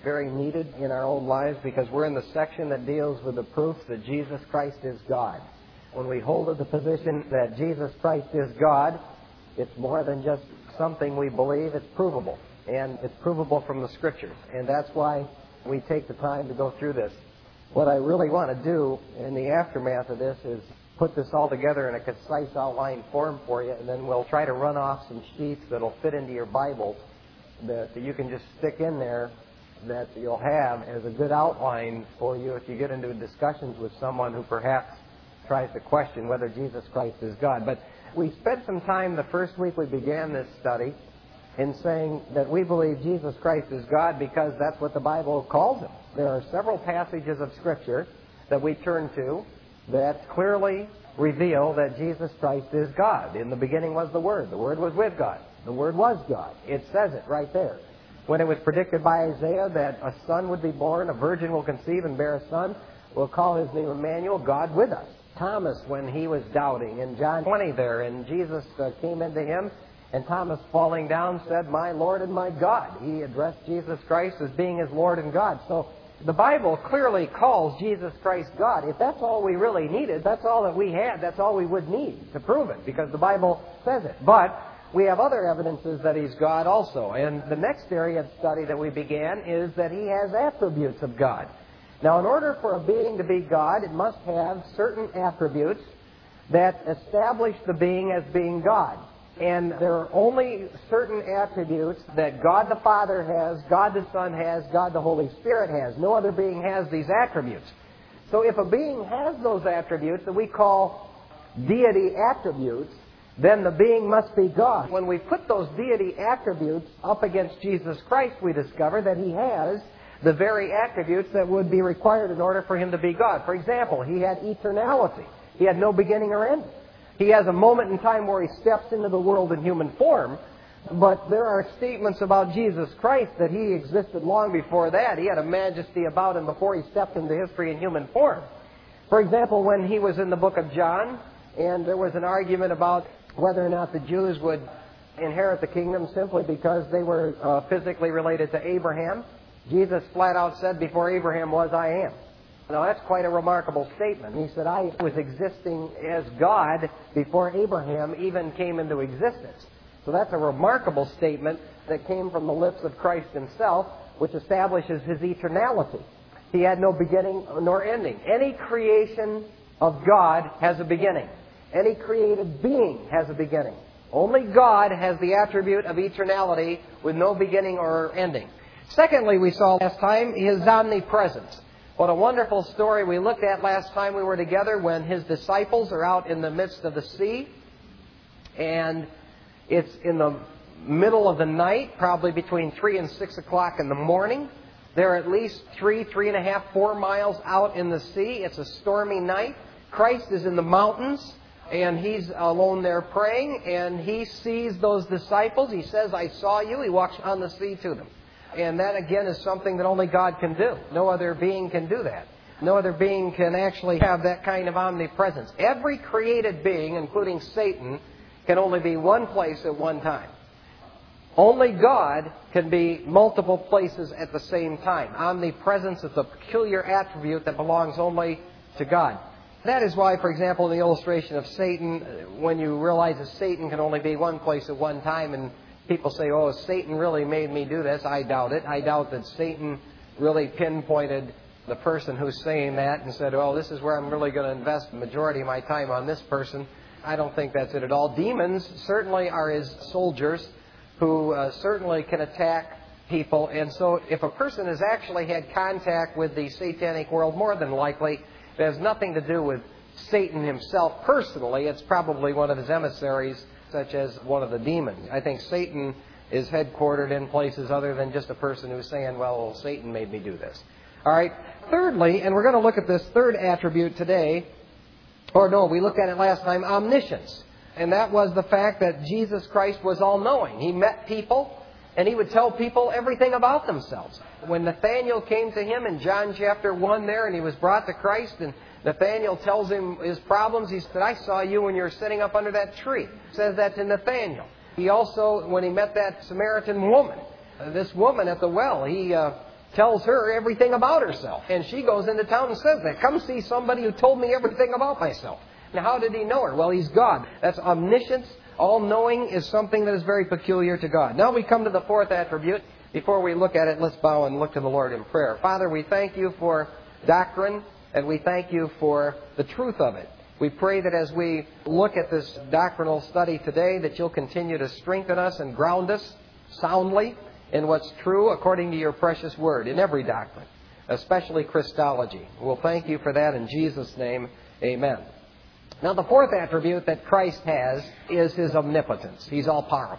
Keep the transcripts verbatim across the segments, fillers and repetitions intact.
very needed in our own lives because we're in the section that deals with the proof that Jesus Christ is God. When we hold to the position that Jesus Christ is God, it's more than just something we believe, it's provable. And it's provable from the Scriptures. And that's why we take the time to go through this. What I really want to do in the aftermath of this is put this all together in a concise outline form for you, and then we'll try to run off some sheets that'll fit into your Bibles that you can just stick in there that you'll have as a good outline for you if you get into discussions with someone who perhaps tries to question whether Jesus Christ is God. But we spent some time the first week we began this study in saying that we believe Jesus Christ is God because that's what the Bible calls Him. There are several passages of Scripture that we turn to that clearly reveal that Jesus Christ is God. In the beginning was the Word. The Word was with God. The Word was God. It says it right there. When it was predicted by Isaiah that a son would be born, a virgin will conceive and bear a son, we'll call his name Emmanuel, God with us. Thomas, when he was doubting, in John twenty there, and Jesus uh, came into him, and Thomas, falling down, said, "My Lord and my God." He addressed Jesus Christ as being his Lord and God. So the Bible clearly calls Jesus Christ God. If that's all we really needed, that's all that we had, that's all we would need to prove it, because the Bible says it. But we have other evidences that He's God also. And the next area of study that we began is that He has attributes of God. Now, in order for a being to be God, it must have certain attributes that establish the being as being God. And there are only certain attributes that God the Father has, God the Son has, God the Holy Spirit has. No other being has these attributes. So if a being has those attributes that we call deity attributes, then the being must be God. When we put those deity attributes up against Jesus Christ, we discover that He has the very attributes that would be required in order for Him to be God. For example, He had eternality. He had no beginning or end. He has a moment in time where He steps into the world in human form, but there are statements about Jesus Christ that He existed long before that. He had a majesty about Him before He stepped into history in human form. For example, when He was in the book of John, and there was an argument about whether or not the Jews would inherit the kingdom simply because they were uh, physically related to Abraham, Jesus flat out said, "Before Abraham was, I am." Now, that's quite a remarkable statement. He said, "I was existing as God before Abraham even came into existence." So that's a remarkable statement that came from the lips of Christ Himself, which establishes His eternality. He had no beginning nor ending. Any creation of God has a beginning. Any created being has a beginning. Only God has the attribute of eternality with no beginning or ending. Secondly, we saw last time His omnipresence. What a wonderful story we looked at last time we were together when His disciples are out in the midst of the sea. And it's in the middle of the night, probably between three and six o'clock in the morning. They're at least three, three and a half, four miles out in the sea. It's a stormy night. Christ is in the mountains, and He's alone there praying, and He sees those disciples. He says, "I saw you." He walks on the sea to them. And that, again, is something that only God can do. No other being can do that. No other being can actually have that kind of omnipresence. Every created being, including Satan, can only be one place at one time. Only God can be multiple places at the same time. Omnipresence is a peculiar attribute that belongs only to God. That is why, for example, in the illustration of Satan, when you realize that Satan can only be one place at one time, and people say, "Oh, Satan really made me do this," I doubt it. I doubt that Satan really pinpointed the person who's saying that and said, "Oh, this is where I'm really going to invest the majority of my time on this person." I don't think that's it at all. Demons certainly are His soldiers who uh, certainly can attack people. And so if a person has actually had contact with the satanic world, more than likely, it has nothing to do with Satan himself personally. It's probably one of his emissaries, such as one of the demons. I think Satan is headquartered in places other than just a person who's saying, "Well, Satan made me do this." All right. Thirdly, and we're going to look at this third attribute today, or no, we looked at it last time, omniscience. And that was the fact that Jesus Christ was all-knowing. He met people, and He would tell people everything about themselves. When Nathanael came to Him in John chapter one there, and he was brought to Christ, and Nathanael tells him his problems, he said, "I saw you when you were sitting up under that tree." He says that to Nathanael. He also, when he met that Samaritan woman, uh, this woman at the well, he uh, tells her everything about herself. And she goes into town and says that. Come see somebody who told me everything about myself. Now, how did he know her? Well, he's God. That's omniscience. All-knowing is something that is very peculiar to God. Now we come to the fourth attribute. Before we look at it, let's bow and look to the Lord in prayer. Father, we thank you for doctrine, and we thank you for the truth of it. We pray that as we look at this doctrinal study today, that you'll continue to strengthen us and ground us soundly in what's true according to your precious word in every doctrine, especially Christology. We'll thank you for that in Jesus' name. Amen. Now, the fourth attribute that Christ has is his omnipotence. He's all-powerful.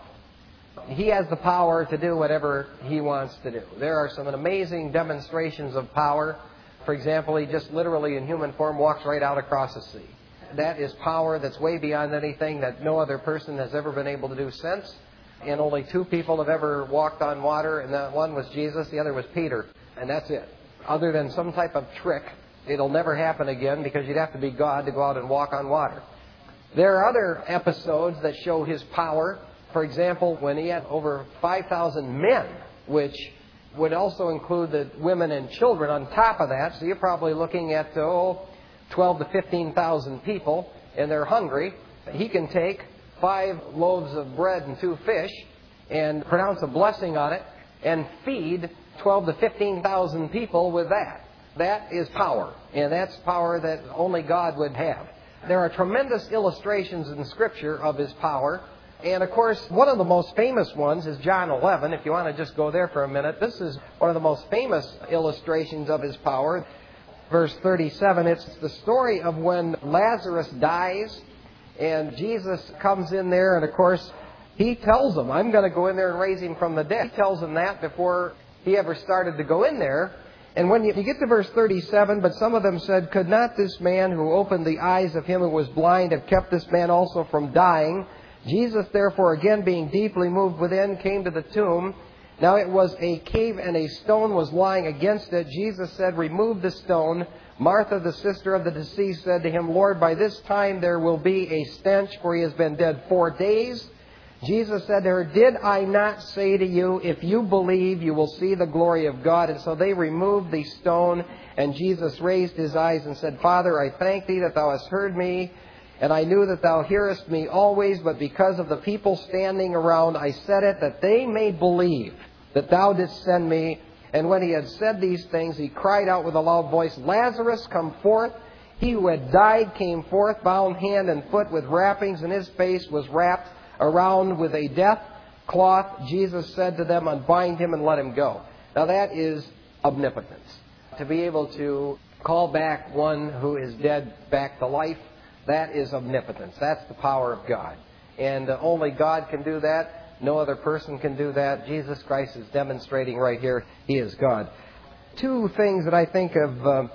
He has the power to do whatever he wants to do. There are some amazing demonstrations of power. For example, he just literally in human form walks right out across the sea. That is power that's way beyond anything that no other person has ever been able to do since. And only two people have ever walked on water, and that one was Jesus, the other was Peter. And that's it. Other than some type of trick, it'll never happen again because you'd have to be God to go out and walk on water. There are other episodes that show his power. For example, when he had over five thousand men, which would also include the women and children on top of that. So you're probably looking at, oh, twelve to fifteen thousand people, and they're hungry. He can take five loaves of bread and two fish and pronounce a blessing on it and feed twelve to fifteen thousand people with that. That is power, and that's power that only God would have. There are tremendous illustrations in Scripture of his power. And, of course, one of the most famous ones is John eleven. If you want to just go there for a minute, this is one of the most famous illustrations of his power. Verse thirty-seven, it's the story of when Lazarus dies, and Jesus comes in there, and, of course, he tells them, I'm going to go in there and raise him from the dead. He tells them that before he ever started to go in there. And when you, you get to verse thirty-seven, but some of them said, could not this man who opened the eyes of him who was blind have kept this man also from dying? Jesus, therefore, again being deeply moved within, came to the tomb. Now it was a cave, and a stone was lying against it. Jesus said, remove the stone. Martha, the sister of the deceased, said to him, Lord, by this time there will be a stench, for he has been dead four days. Jesus said to her, did I not say to you, if you believe, you will see the glory of God? And so they removed the stone, and Jesus raised his eyes and said, Father, I thank thee that thou hast heard me. And I knew that thou hearest me always, but because of the people standing around, I said it, that they may believe that thou didst send me. And when he had said these things, he cried out with a loud voice, Lazarus, come forth. He who had died came forth, bound hand and foot with wrappings, and his face was wrapped around with a death cloth. Jesus said to them, unbind him and let him go. Now that is omnipotence. To be able to call back one who is dead back to life, that is omnipotence. That's the power of God. And uh, only God can do that. No other person can do that. Jesus Christ is demonstrating right here he is God. Two things that I think have uh,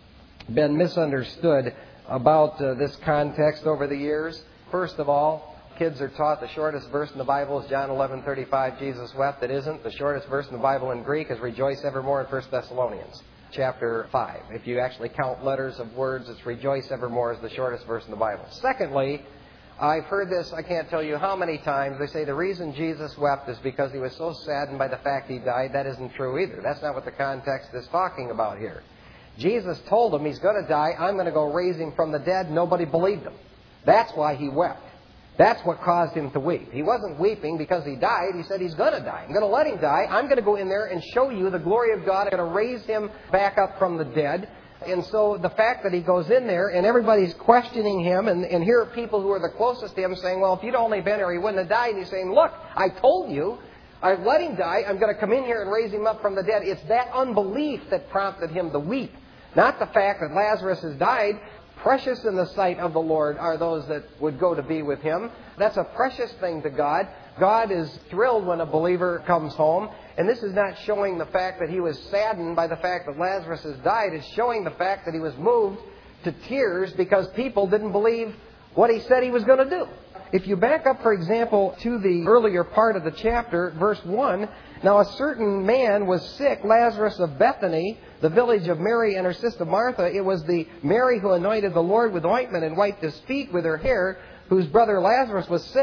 been misunderstood about uh, this context over the years. First of all, kids are taught the shortest verse in the Bible is John eleven thirty-five, Jesus wept. It isn't. The shortest verse in the Bible in Greek is rejoice evermore in First Thessalonians chapter five. If you actually count letters of words, it's rejoice evermore is the shortest verse in the Bible. Secondly, I've heard this, I can't tell you how many times, they say the reason Jesus wept is because he was so saddened by the fact he died. That isn't true either. That's not what the context is talking about here. Jesus told him he's going to die. I'm going to go raise him from the dead. Nobody believed him. That's why he wept. That's what caused him to weep. He wasn't weeping because he died. He said he's going to die. I'm going to let him die. I'm going to go in there and show you the glory of God. I'm going to raise him back up from the dead. And so the fact that he goes in there and everybody's questioning him, and, and here are people who are the closest to him saying, well, if you'd only been here, he wouldn't have died. And he's saying, look, I told you. I've let him die. I'm going to come in here and raise him up from the dead. It's that unbelief that prompted him to weep. Not the fact that Lazarus has died. Precious in the sight of the Lord are those that would go to be with him. That's a precious thing to God. God is thrilled when a believer comes home. And this is not showing the fact that he was saddened by the fact that Lazarus has died. It's showing the fact that he was moved to tears because people didn't believe what he said he was going to do. If you back up, for example, to the earlier part of the chapter, verse one, now a certain man was sick, Lazarus of Bethany, the village of Mary and her sister Martha. It was the Mary who anointed the Lord with ointment and wiped his feet with her hair, whose brother Lazarus was sick.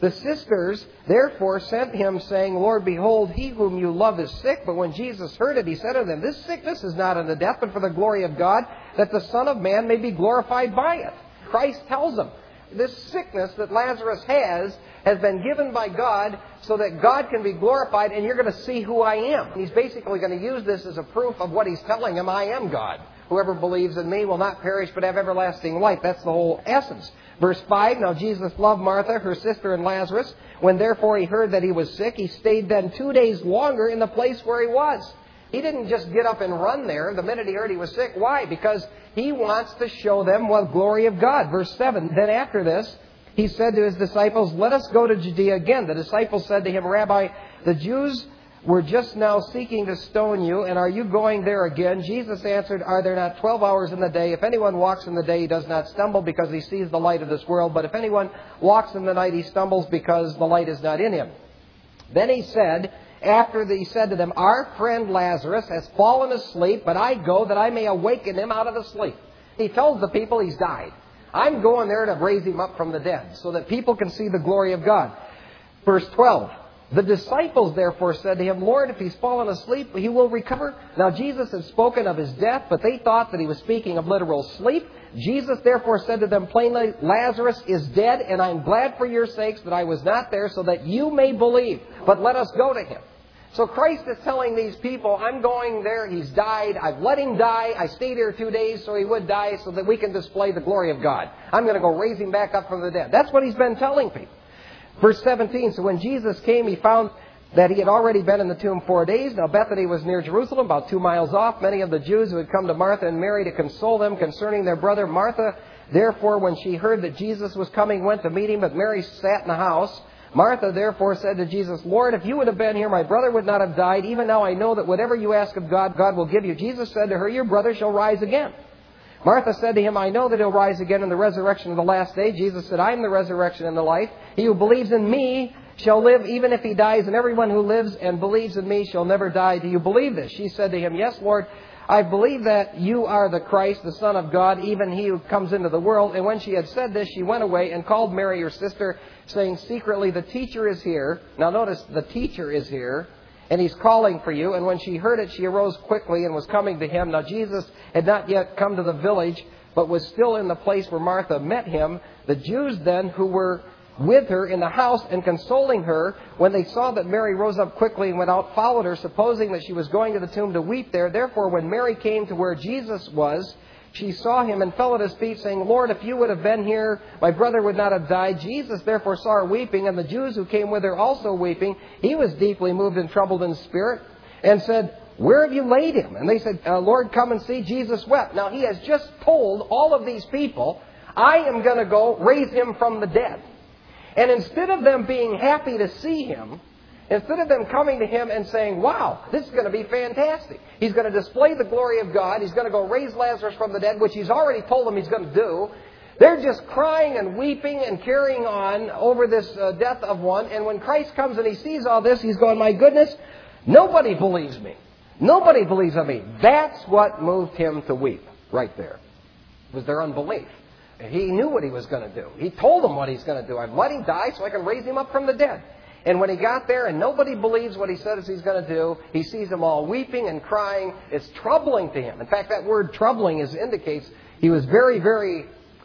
The sisters therefore sent him, saying, Lord, behold, he whom you love is sick. But when Jesus heard it, he said to them, This sickness is not unto death, but for the glory of God, that the Son of Man may be glorified by it. Christ tells them, this sickness that Lazarus has has been given by God so that God can be glorified, and you're going to see who I am. He's basically going to use this as a proof of what he's telling him. I am God. Whoever believes in me will not perish but have everlasting life. That's the whole essence. Verse five, Now Jesus loved Martha, her sister, and Lazarus. When therefore he heard that he was sick, he stayed then two days longer in the place where he was. He didn't just get up and run there the minute he heard he was sick. Why? Because he wants to show them the glory of God. Verse seven, Then after this, he said to his disciples, Let us go to Judea again. The disciples said to him, Rabbi, the Jews were just now seeking to stone you, and are you going there again? Jesus answered, Are there not twelve hours in the day? If anyone walks in the day, he does not stumble because he sees the light of this world. But if anyone walks in the night, he stumbles because the light is not in him. Then he said, after he said to them, Our friend Lazarus has fallen asleep, but I go that I may awaken him out of the sleep. He tells the people he's died. I'm going there to raise him up from the dead so that people can see the glory of God. Verse twelve. The disciples therefore said to him, Lord, if he's fallen asleep, he will recover. Now Jesus had spoken of his death, but they thought that he was speaking of literal sleep. Jesus therefore said to them plainly, Lazarus is dead, and I'm glad for your sakes that I was not there, so that you may believe. But let us go to him. So Christ is telling these people, I'm going there, he's died, I've let him die, I stayed here two days so he would die so that we can display the glory of God. I'm going to go raise him back up from the dead. That's what he's been telling people. Verse seventeen, So when Jesus came, he found that he had already been in the tomb four days. Now Bethany was near Jerusalem, about two miles off. Many of the Jews who had come to Martha and Mary to console them concerning their brother. Martha, therefore, when she heard that Jesus was coming, went to meet him, but Mary sat in the house. Martha therefore said to Jesus, Lord, if you would have been here, my brother would not have died. Even now I know that whatever you ask of God, God will give you. Jesus said to her, Your brother shall rise again. Martha said to him, I know that he'll rise again in the resurrection of the last day. Jesus said, I am the resurrection and the life. He who believes in me shall live even if he dies, and everyone who lives and believes in me shall never die. Do you believe this? She said to him, Yes, Lord, I believe that you are the Christ, the Son of God, even he who comes into the world. And when she had said this, she went away and called Mary, her sister, saying secretly, The teacher is here. Now notice, the teacher is here. And he's calling for you. And when she heard it, she arose quickly and was coming to him. Now Jesus had not yet come to the village, but was still in the place where Martha met him. The Jews then, who were with her in the house and consoling her, when they saw that Mary rose up quickly and went out, followed her, supposing that she was going to the tomb to weep there. Therefore, when Mary came to where Jesus was, she saw him and fell at his feet, saying, Lord, if you would have been here, my brother would not have died. Jesus therefore saw her weeping, and the Jews who came with her also weeping. He was deeply moved and troubled in spirit, and said, Where have you laid him? And they said, uh, Lord, come and see. Jesus wept. Now he has just told all of these people, I am going to go raise him from the dead. And instead of them being happy to see him, instead of them coming to him and saying, wow, this is going to be fantastic. He's going to display the glory of God. He's going to go raise Lazarus from the dead, which he's already told them he's going to do. They're just crying and weeping and carrying on over this uh, death of one. And when Christ comes and he sees all this, he's going, my goodness, nobody believes me. Nobody believes in me. That's what moved him to weep right there. It was their unbelief. He knew what he was going to do. He told them what he's going to do. I've let him die so I can raise him up from the dead. And when he got there and nobody believes what he says he's going to do, he sees them all weeping and crying. It's troubling to him. In fact, that word troubling is indicates he was very, very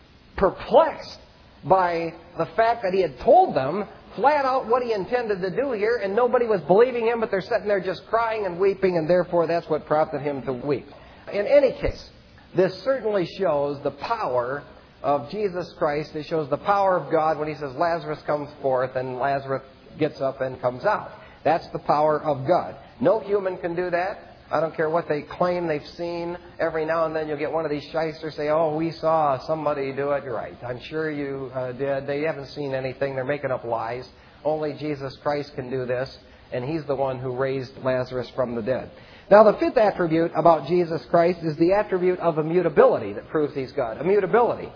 perplexed by the fact that he had told them flat out what he intended to do here, and nobody was believing him, but they're sitting there just crying and weeping, and therefore that's what prompted him to weep. In any case, this certainly shows the power of Jesus Christ. It shows the power of God when he says Lazarus comes forth and Lazarus gets up and comes out. That's the power of God. No human can do that. I don't care what they claim they've seen. Every now and then you'll get one of these shysters say, oh, we saw somebody do it. You're right. I'm sure you uh, did. They haven't seen anything. They're making up lies. Only Jesus Christ can do this, and he's the one who raised Lazarus from the dead. Now, the fifth attribute about Jesus Christ is the attribute of immutability that proves he's God. Immutability.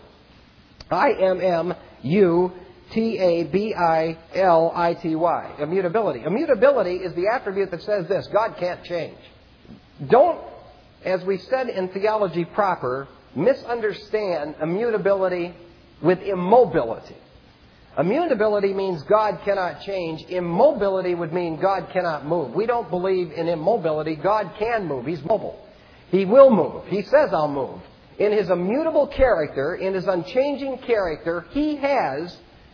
I M M U T A B I L I T Y. Immutability. Immutability is the attribute that says this: God can't change. Don't, as we said in theology proper, misunderstand immutability with immobility. Immutability means God cannot change. Immobility would mean God cannot move. We don't believe in immobility. God can move. He's mobile. He will move. He says, I'll move. In His immutable character, in His unchanging character, He has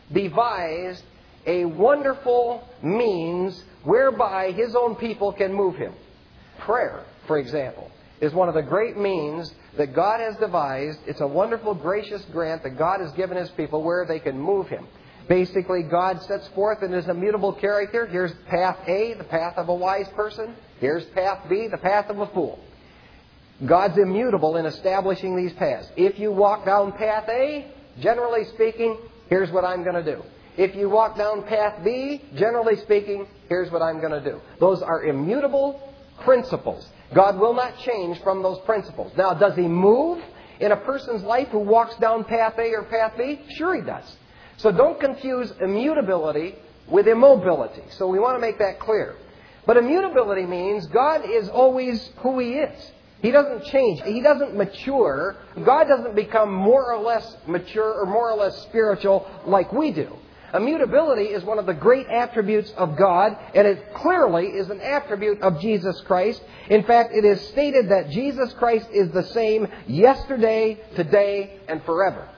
devised a wonderful means whereby His own people can move Him. Prayer, for example, is one of the great means that God has devised. It's a wonderful, gracious grant that God has given His people where they can move Him. Basically, God sets forth in His immutable character. Here's path A, the path of a wise person. Here's path B, the path of a fool. God's immutable in establishing these paths. If you walk down path A, generally speaking, here's what I'm going to do. If you walk down path B, generally speaking, here's what I'm going to do. Those are immutable principles. God will not change from those principles. Now, does He move in a person's life who walks down path A or path B? Sure He does. So don't confuse immutability with immobility. So we want to make that clear. But immutability means God is always who He is. He doesn't change. He doesn't mature. God doesn't become more or less mature or more or less spiritual like we do. Immutability is one of the great attributes of God, and it clearly is an attribute of Jesus Christ. In fact, it is stated that Jesus Christ is the same yesterday, today, and forever.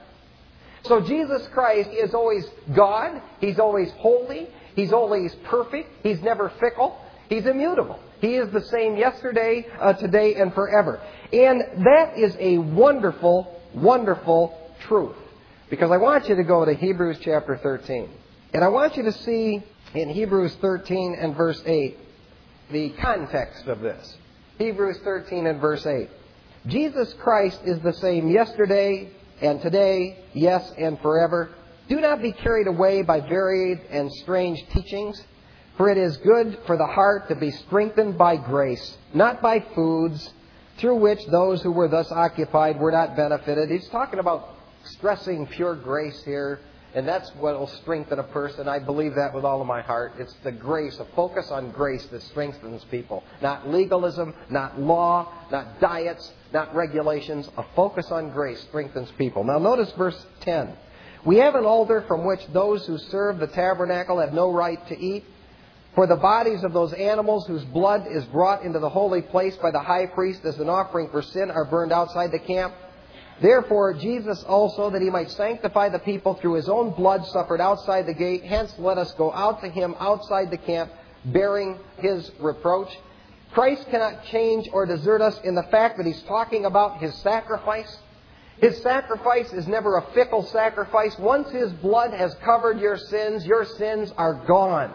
So Jesus Christ is always God. He's always holy. He's always perfect. He's never fickle. He's immutable. He is the same yesterday, uh, today, and forever. And that is a wonderful, wonderful truth. Because I want you to go to Hebrews chapter thirteen. And I want you to see in Hebrews thirteen and verse eight the context of this. Hebrews thirteen and verse eight. Jesus Christ is the same yesterday and today, yes, and forever. Do not be carried away by varied and strange teachings, for it is good for the heart to be strengthened by grace, not by foods, through which those who were thus occupied were not benefited. He's talking about stressing pure grace here, and that's what will strengthen a person. I believe that with all of my heart. It's the grace, a focus on grace that strengthens people. Not legalism, not law, not diets, not regulations. A focus on grace strengthens people. Now notice verse ten. We have an altar from which those who serve the tabernacle have no right to eat. For the bodies of those animals whose blood is brought into the holy place by the high priest as an offering for sin are burned outside the camp. Therefore, Jesus also, that He might sanctify the people through His own blood, suffered outside the gate. Hence, let us go out to Him outside the camp, bearing His reproach. Christ cannot change or desert us in the fact that He's talking about His sacrifice. His sacrifice is never a fickle sacrifice. Once His blood has covered your sins, your sins are gone.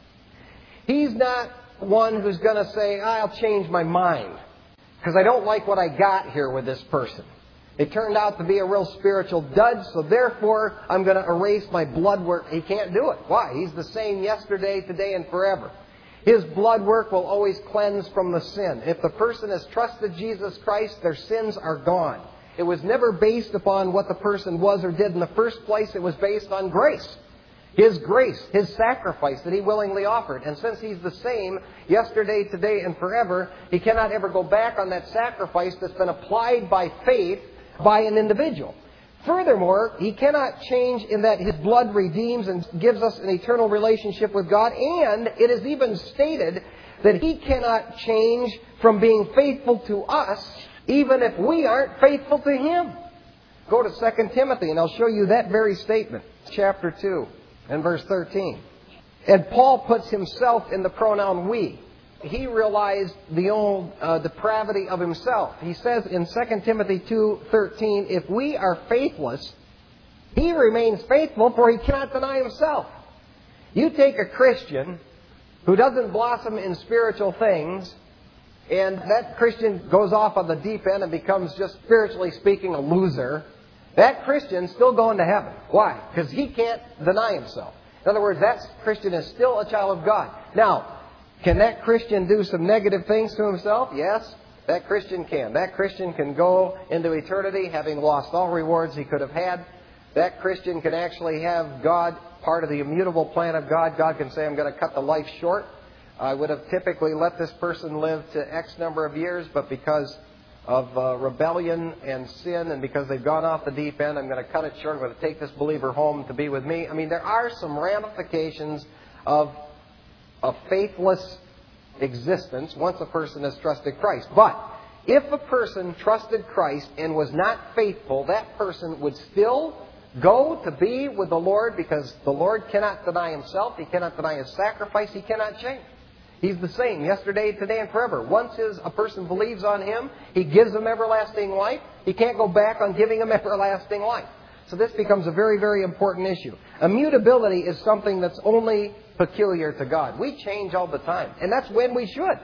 He's not one who's going to say, I'll change my mind because I don't like what I got here with this person. It turned out to be a real spiritual dud, so therefore I'm going to erase my blood work. He can't do it. Why? He's the same yesterday, today, and forever. His blood work will always cleanse from the sin. If the person has trusted Jesus Christ, their sins are gone. It was never based upon what the person was or did in the first place. It was based on grace. His grace, His sacrifice that He willingly offered. And since He's the same yesterday, today, and forever, He cannot ever go back on that sacrifice that's been applied by faith by an individual. Furthermore, He cannot change in that His blood redeems and gives us an eternal relationship with God. And it is even stated that He cannot change from being faithful to us, even if we aren't faithful to Him. Go to Second Timothy and I'll show you that very statement. Chapter two and verse thirteen. And Paul puts himself in the pronoun we. He realized the old uh, depravity of himself. He says in Second Timothy two thirteen, if we are faithless, He remains faithful, for He cannot deny Himself. You take a Christian who doesn't blossom in spiritual things, and that Christian goes off on the deep end and becomes, just spiritually speaking, a loser. That Christian's still going to heaven. Why? Because he can't deny himself. In other words, that Christian is still a child of God. Now, can that Christian do some negative things to himself? Yes, that Christian can. That Christian can go into eternity having lost all rewards he could have had. That Christian can actually have God, part of the immutable plan of God. God can say, I'm going to cut the life short. I would have typically let this person live to X number of years, but because of uh, rebellion and sin, and because they've gone off the deep end, I'm going to cut it short. I'm going to take this believer home to be with me. I mean, there are some ramifications of a faithless existence once a person has trusted Christ. But if a person trusted Christ and was not faithful, that person would still go to be with the Lord, because the Lord cannot deny Himself. He cannot deny His sacrifice. He cannot change. He's the same yesterday, today, and forever. Once his, a person believes on Him, He gives them everlasting life. He can't go back on giving them everlasting life. So this becomes a very, very important issue. Immutability is something that's only peculiar to God. We change all the time, and that's when we should.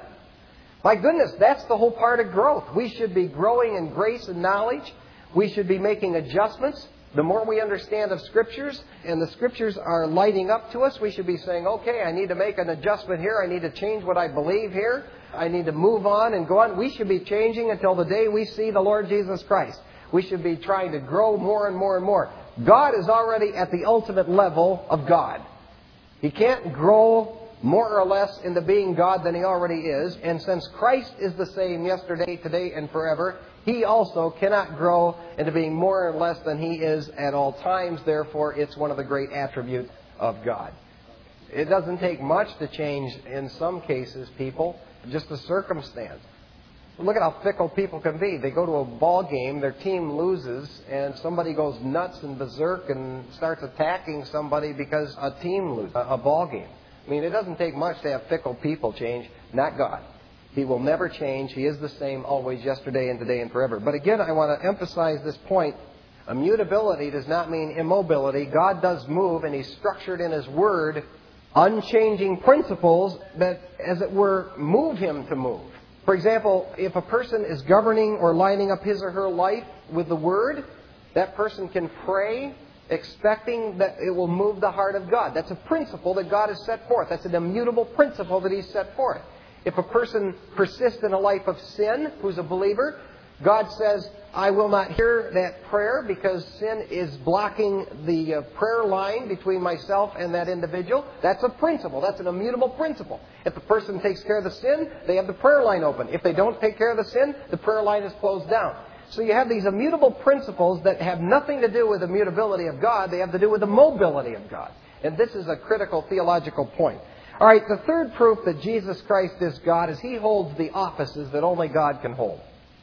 My goodness, that's the whole part of growth. We should be growing in grace and knowledge. We should be making adjustments. The more we understand of Scriptures, and the Scriptures are lighting up to us, we should be saying, okay, I need to make an adjustment here. I need to change what I believe here. I need to move on and go on. We should be changing until the day we see the Lord Jesus Christ. We should be trying to grow more and more and more. God is already at the ultimate level of God. He can't grow more or less into being God than He already is. And since Christ is the same yesterday, today, and forever, He also cannot grow into being more or less than He is at all times. Therefore, it's one of the great attributes of God. It doesn't take much to change, in some cases, people, just a circumstance. Look at how fickle people can be. They go to a ball game, their team loses, and somebody goes nuts and berserk and starts attacking somebody because a team loses a ball game. I mean, it doesn't take much to have fickle people change, not God. He will never change. He is the same always, yesterday and today and forever. But again, I want to emphasize this point. Immutability does not mean immobility. God does move, and He's structured in His Word unchanging principles that, as it were, move Him to move. For example, if a person is governing or lining up his or her life with the Word, that person can pray expecting that it will move the heart of God. That's a principle that God has set forth. That's an immutable principle that He's set forth. If a person persists in a life of sin, who's a believer, God says, I will not hear that prayer because sin is blocking the uh, prayer line between myself and that individual. That's a principle. That's an immutable principle. If the person takes care of the sin, they have the prayer line open. If they don't take care of the sin, the prayer line is closed down. So you have these immutable principles that have nothing to do with the mutability of God. They have to do with the mobility of God. And this is a critical theological point. All right, the third proof that Jesus Christ is God is He holds the offices that only God can hold.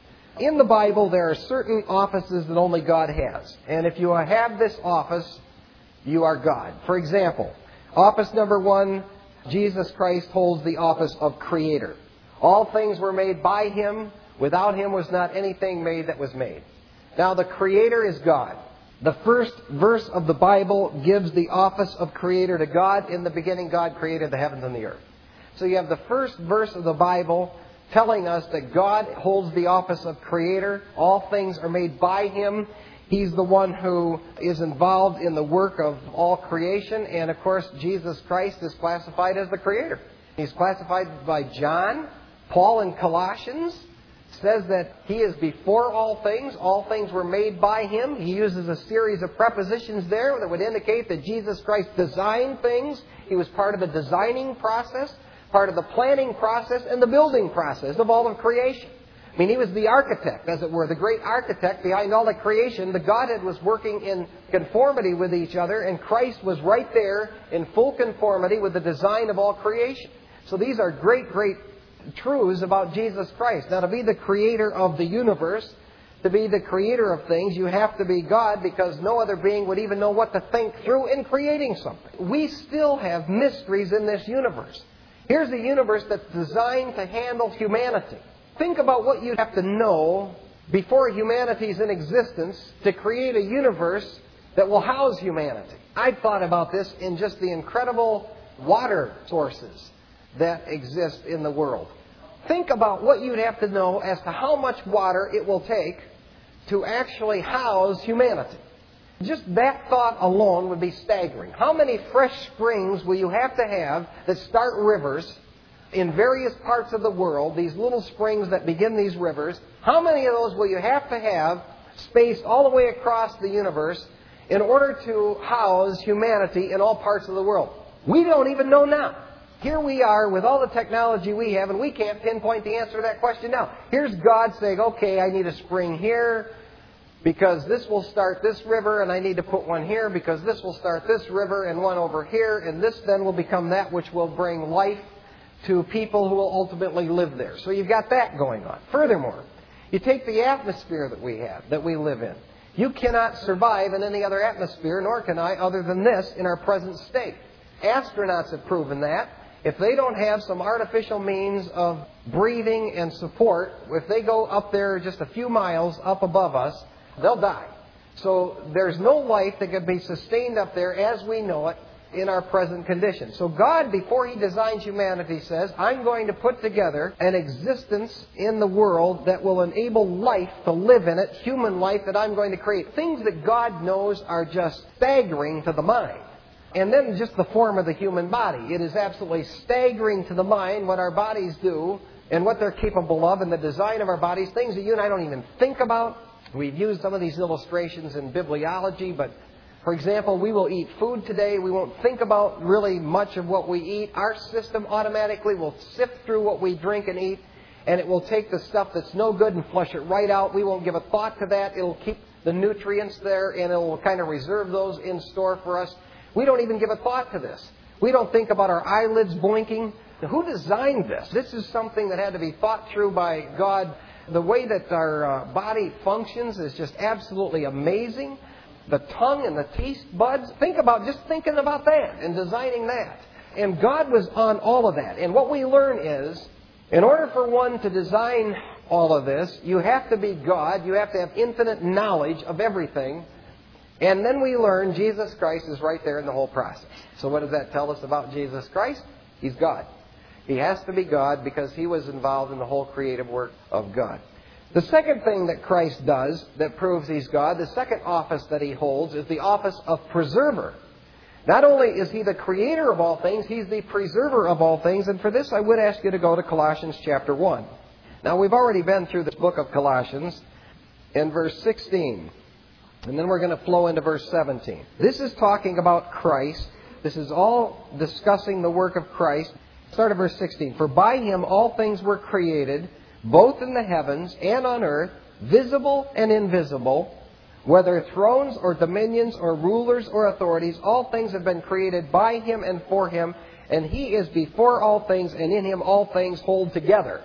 In the Bible, there are certain offices that only God has. And if you have this office, you are God. For example, office number one, Jesus Christ holds the office of Creator. All things were made by Him. Without Him was not anything made that was made. Now, the Creator is God. The first verse of the Bible gives the office of Creator to God. In the beginning, God created the heavens and the earth. So you have the first verse of the Bible telling us that God holds the office of Creator. All things are made by Him. He's the one who is involved in the work of all creation. And, of course, Jesus Christ is classified as the Creator. He's classified by John. Paul in Colossians says that He is before all things. All things were made by Him. He uses a series of prepositions there that would indicate that Jesus Christ designed things. He was part of the designing process, part of the planning process, and the building process of all of creation. I mean, He was the architect, as it were, the great architect behind all the creation. The Godhead was working in conformity with each other, and Christ was right there in full conformity with the design of all creation. So these are great, great truths about Jesus Christ. Now, to be the creator of the universe, to be the creator of things, you have to be God, because no other being would even know what to think through in creating something. We still have mysteries in this universe. Here's a universe that's designed to handle humanity. Think about what you'd have to know before humanity's in existence to create a universe that will house humanity. I've thought about this in just the incredible water sources that exist in the world. Think about what you'd have to know as to how much water it will take to actually house humanity. Just that thought alone would be staggering. How many fresh springs will you have to have that start rivers in various parts of the world, these little springs that begin these rivers? How many of those will you have to have spaced all the way across the universe in order to house humanity in all parts of the world? We don't even know now. Here we are with all the technology we have, and we can't pinpoint the answer to that question now. Here's God saying, okay, I need a spring here because this will start this river, and I need to put one here because this will start this river and one over here, and this then will become that which will bring life to people who will ultimately live there. So you've got that going on. Furthermore, you take the atmosphere that we have, that we live in. You cannot survive in any other atmosphere, nor can I, other than this, in our present state. Astronauts have proven that. If they don't have some artificial means of breathing and support, if they go up there just a few miles up above us, they'll die. So there's no life that can be sustained up there as we know it in our present condition. So God, before He designs humanity, says, I'm going to put together an existence in the world that will enable life to live in it, human life that I'm going to create. Things that God knows are just staggering to the mind. And then just the form of the human body. It is absolutely staggering to the mind what our bodies do and what they're capable of and the design of our bodies, things that you and I don't even think about. We've used some of these illustrations in bibliology, but for example, we will eat food today. We won't think about really much of what we eat. Our system automatically will sift through what we drink and eat, and it will take the stuff that's no good and flush it right out. We won't give a thought to that. It'll keep the nutrients there, and it will kind of reserve those in store for us. We don't even give a thought to this. We don't think about our eyelids blinking. Who designed this? This is something that had to be thought through by God. The way that our uh, body functions is just absolutely amazing. The tongue and the taste buds. Think about just thinking about that and designing that. And God was on all of that. And what we learn is, in order for one to design all of this, you have to be God. You have to have infinite knowledge of everything. And then we learn Jesus Christ is right there in the whole process. So what does that tell us about Jesus Christ? He's God. He has to be God because He was involved in the whole creative work of God. The second thing that Christ does that proves He's God, the second office that He holds, is the office of preserver. Not only is He the creator of all things, He's the preserver of all things. And for this, I would ask you to go to Colossians chapter one. Now, we've already been through this book of Colossians in verse sixteen. And then we're going to flow into verse seventeen. This is talking about Christ. This is all discussing the work of Christ. Start at verse sixteen. For by Him all things were created, both in the heavens and on earth, visible and invisible, whether thrones or dominions or rulers or authorities, all things have been created by Him and for Him, and He is before all things, and in Him all things hold together.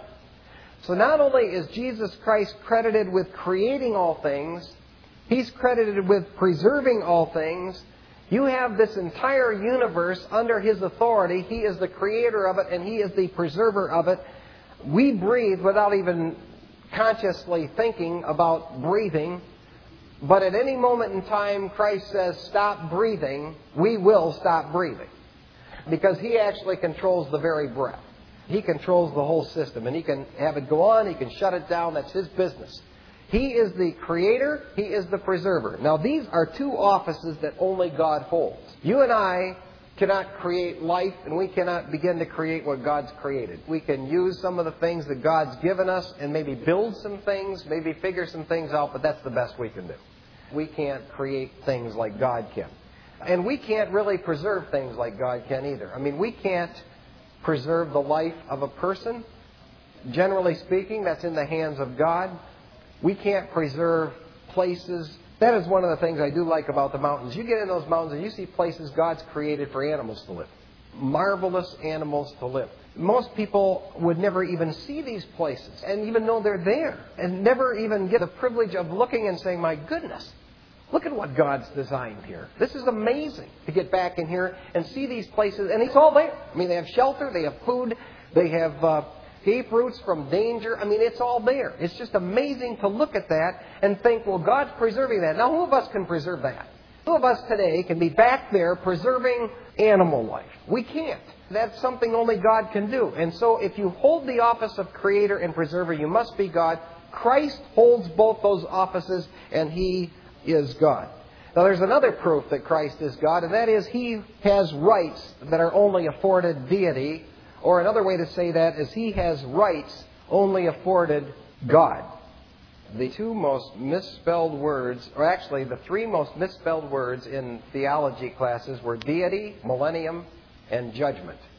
So not only is Jesus Christ credited with creating all things, He's credited with preserving all things. You have this entire universe under His authority. He is the creator of it, and He is the preserver of it. We breathe without even consciously thinking about breathing. But at any moment in time, Christ says, stop breathing, we will stop breathing. Because He actually controls the very breath. He controls the whole system. And He can have it go on, He can shut it down. That's His business. He is the creator. He is the preserver. Now, these are two offices that only God holds. You and I cannot create life, and we cannot begin to create what God's created. We can use some of the things that God's given us and maybe build some things, maybe figure some things out, but that's the best we can do. We can't create things like God can. And we can't really preserve things like God can either. I mean, we can't preserve the life of a person. Generally speaking, that's in the hands of God. We can't preserve places. That is one of the things I do like about the mountains. You get in those mountains and you see places God's created for animals to live. Marvelous animals to live. Most people would never even see these places and even know they're there and never even get the privilege of looking and saying, my goodness, look at what God's designed here. This is amazing to get back in here and see these places. And it's all there. I mean, they have shelter, they have food, they have uh, escape routes from danger. I mean, it's all there. It's just amazing to look at that and think, well, God's preserving that. Now, who of us can preserve that? Who of us today can be back there preserving animal life? We can't. That's something only God can do. And so if you hold the office of creator and preserver, you must be God. Christ holds both those offices, and He is God. Now, there's another proof that Christ is God, and that is He has rights that are only afforded deity. Or another way to say that is He has rights only afforded God. The two most misspelled words, or actually the three most misspelled words in theology classes were deity, millennium, and judgment.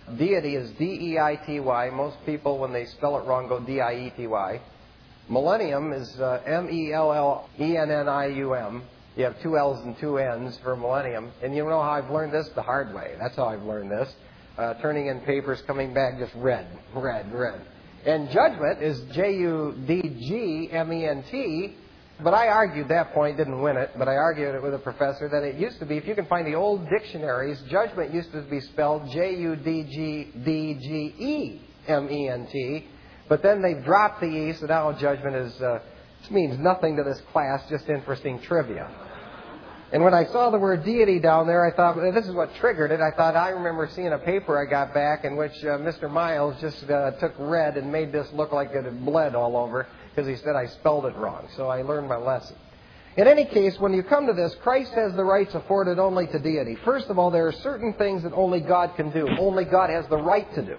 Deity is D E I T Y. Most people, when they spell it wrong, go D I E T Y. Millennium is uh, M E L L E N N I U M. You have two L's and two N's for millennium. And you know how I've learned this? The hard way. That's how I've learned this. Uh, turning in papers, coming back just red, red, red. And judgment is J U D G M E N T. But I argued that point, didn't win it, but I argued it with a professor that it used to be, if you can find the old dictionaries, judgment used to be spelled J U D G D G E M E N T. But then they've dropped the E, so now judgment is, uh, this means nothing to this class, just interesting trivia. And when I saw the word deity down there, I thought, well, this is what triggered it. I thought, I remember seeing a paper I got back in which uh, Mister Miles just uh, took red and made this look like it had bled all over because he said I spelled it wrong. So I learned my lesson. In any case, when you come to this, Christ has the rights afforded only to deity. First of all, there are certain things that only God can do. Only God has the right to do.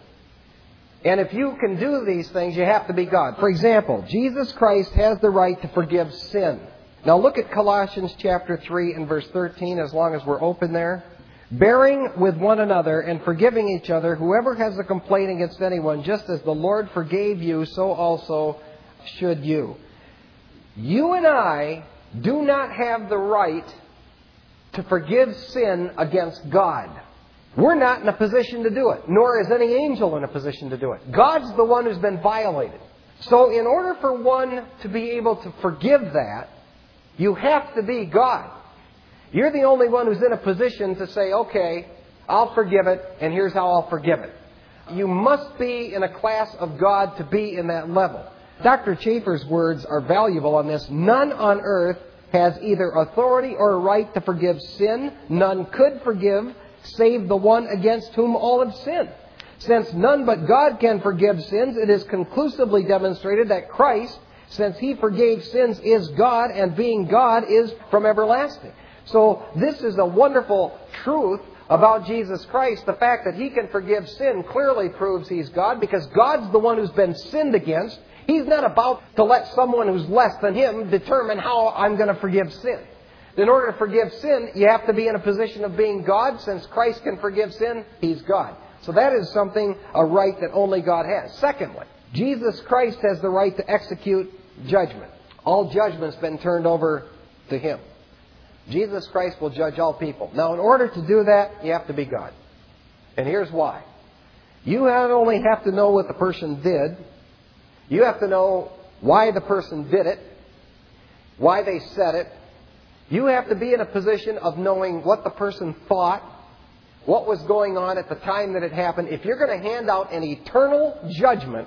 And if you can do these things, you have to be God. For example, Jesus Christ has the right to forgive sin. Now look at Colossians chapter three and verse thirteen, as long as we're open there. Bearing with one another and forgiving each other, whoever has a complaint against anyone, just as the Lord forgave you, so also should you. You and I do not have the right to forgive sin against God. We're not in a position to do it, nor is any angel in a position to do it. God's the one who's been violated. So in order for one to be able to forgive that, you have to be God. You're the only one who's in a position to say, okay, I'll forgive it, and here's how I'll forgive it. You must be in a class of God to be in that level. Doctor Chafer's words are valuable on this. None on earth has either authority or right to forgive sin. None could forgive, save the one against whom all have sinned. Since none but God can forgive sins, it is conclusively demonstrated that Christ, since He forgave sins, is God, and being God is from everlasting. So this is a wonderful truth about Jesus Christ. The fact that He can forgive sin clearly proves He's God, because God's the one who's been sinned against. He's not about to let someone who's less than Him determine how I'm going to forgive sin. In order to forgive sin, you have to be in a position of being God. Since Christ can forgive sin, He's God. So that is something, a right that only God has. Secondly, Jesus Christ has the right to execute judgment. All judgment's been turned over to Him. Jesus Christ will judge all people. Now, in order to do that, you have to be God. And here's why. You not only have to know what the person did, you have to know why the person did it, why they said it. You have to be in a position of knowing what the person thought, what was going on at the time that it happened. If you're going to hand out an eternal judgment,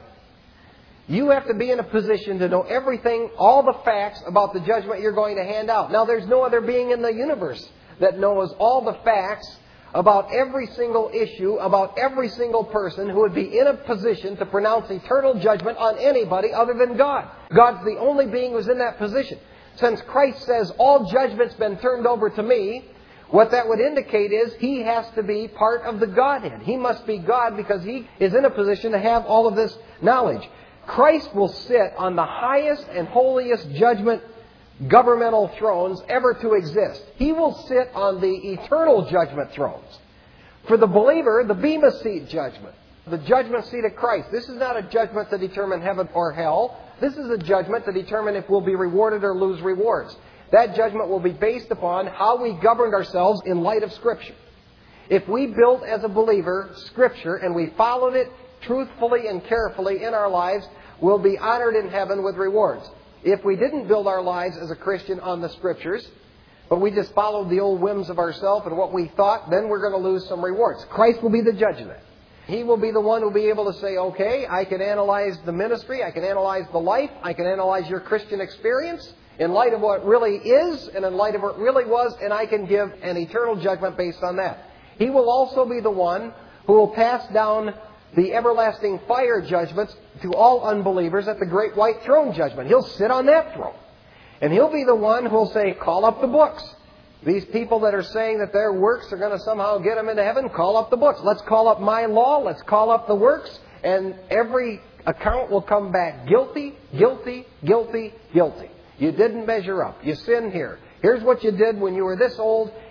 you have to be in a position to know everything, all the facts about the judgment you're going to hand out. Now, there's no other being in the universe that knows all the facts about every single issue, about every single person who would be in a position to pronounce eternal judgment on anybody other than God. God's the only being who's in that position. Since Christ says, all judgment's been turned over to me, what that would indicate is He has to be part of the Godhead. He must be God because He is in a position to have all of this knowledge. Christ will sit on the highest and holiest judgment governmental thrones ever to exist. He will sit on the eternal judgment thrones. For the believer, the Bema Seat judgment, the judgment seat of Christ. This is not a judgment to determine heaven or hell. This is a judgment to determine if we'll be rewarded or lose rewards. That judgment will be based upon how we governed ourselves in light of Scripture. If we built as a believer Scripture and we followed it truthfully and carefully in our lives, we'll be honored in heaven with rewards. If we didn't build our lives as a Christian on the Scriptures, but we just followed the old whims of ourselves and what we thought, then we're going to lose some rewards. Christ will be the judge of that. He will be the one who will be able to say, okay, I can analyze the ministry, I can analyze the life, I can analyze your Christian experience in light of what really is and in light of what really was, and I can give an eternal judgment based on that. He will also be the one who will pass down the everlasting fire judgments to all unbelievers at the great white throne judgment. He'll sit on that throne. And He'll be the one who will say, call up the books. These people that are saying that their works are going to somehow get them into heaven, call up the books. Let's call up my law. Let's call up the works. And every account will come back guilty, guilty, guilty, guilty. You didn't measure up. You sinned here. Here's what you did when you were this old.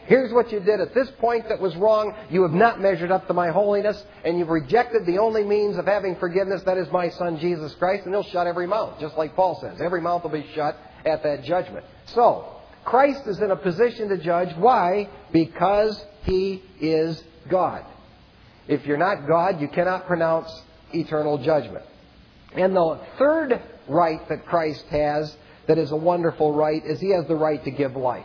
here's what you did at this point that was wrong. You have not measured up to my holiness, and you've rejected the only means of having forgiveness, that is my Son, Jesus Christ, and he'll shut every mouth, just like Paul says. Every mouth will be shut at that judgment. So, Christ is in a position to judge. Why? Because he is God. If you're not God, you cannot pronounce eternal judgment. And the third right that Christ has that is a wonderful right is he has the right to give life.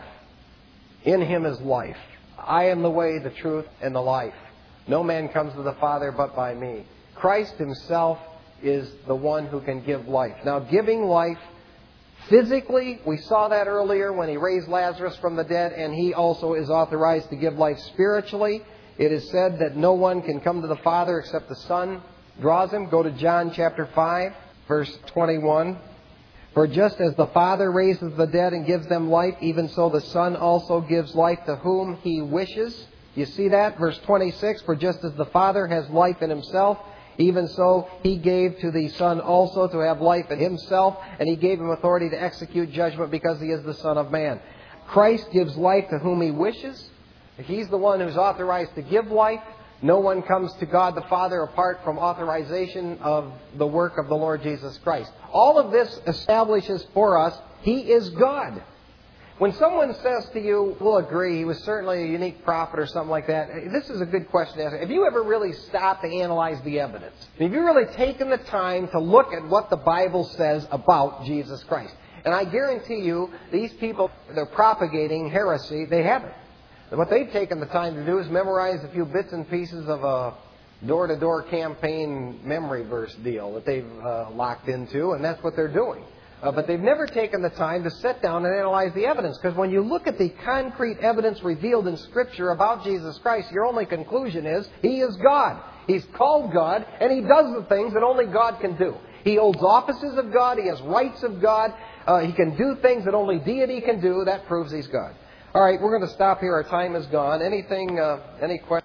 In him is life. I am the way, the truth, and the life. No man comes to the Father but by me. Christ himself is the one who can give life. Now, giving life physically, we saw that earlier when he raised Lazarus from the dead, and he also is authorized to give life spiritually. It is said that no one can come to the Father except the Son draws him. Go to John chapter five, verse twenty-one. For just as the Father raises the dead and gives them life, even so the Son also gives life to whom he wishes. You see that? Verse twenty-six, for just as the Father has life in himself, even so he gave to the Son also to have life in himself, and he gave him authority to execute judgment because he is the Son of Man. Christ gives life to whom he wishes. He's the one who's authorized to give life. No one comes to God the Father apart from authorization of the work of the Lord Jesus Christ. All of this establishes for us he is God. When someone says to you, we'll agree, he was certainly a unique prophet or something like that, this is a good question to ask. Have you ever really stopped to analyze the evidence? Have you really taken the time to look at what the Bible says about Jesus Christ? And I guarantee you, these people, they're propagating heresy, they haven't. What they've taken the time to do is memorize a few bits and pieces of a door-to-door campaign memory verse deal that they've uh, locked into, and that's what they're doing. Uh, but they've never taken the time to sit down and analyze the evidence. Because when you look at the concrete evidence revealed in Scripture about Jesus Christ, your only conclusion is he is God. He's called God, and he does the things that only God can do. He holds offices of God. He has rights of God. Uh, he can do things that only deity can do. That proves he's God. All right, we're going to stop here. Our time is gone. Anything, uh, any questions?